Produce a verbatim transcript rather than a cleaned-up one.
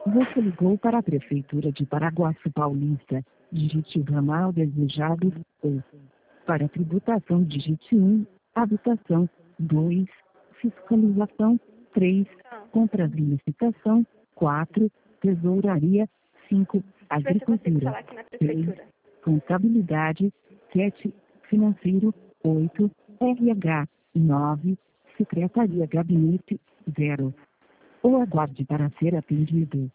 Você ligou para a Prefeitura de Paraguaçu Paulista. Digite o ramal desejado ou para tributação digite um, habitação, dois, fiscalização, três, compras e licitação, quatro, tesouraria, cinco, Deixa eu ver se eu consigo agricultura, falar aqui na seis, prefeitura. contabilidade, sete, financeiro, oito, R H, nove, secretaria gabinete, zero. Ou aguarde para ser atendido.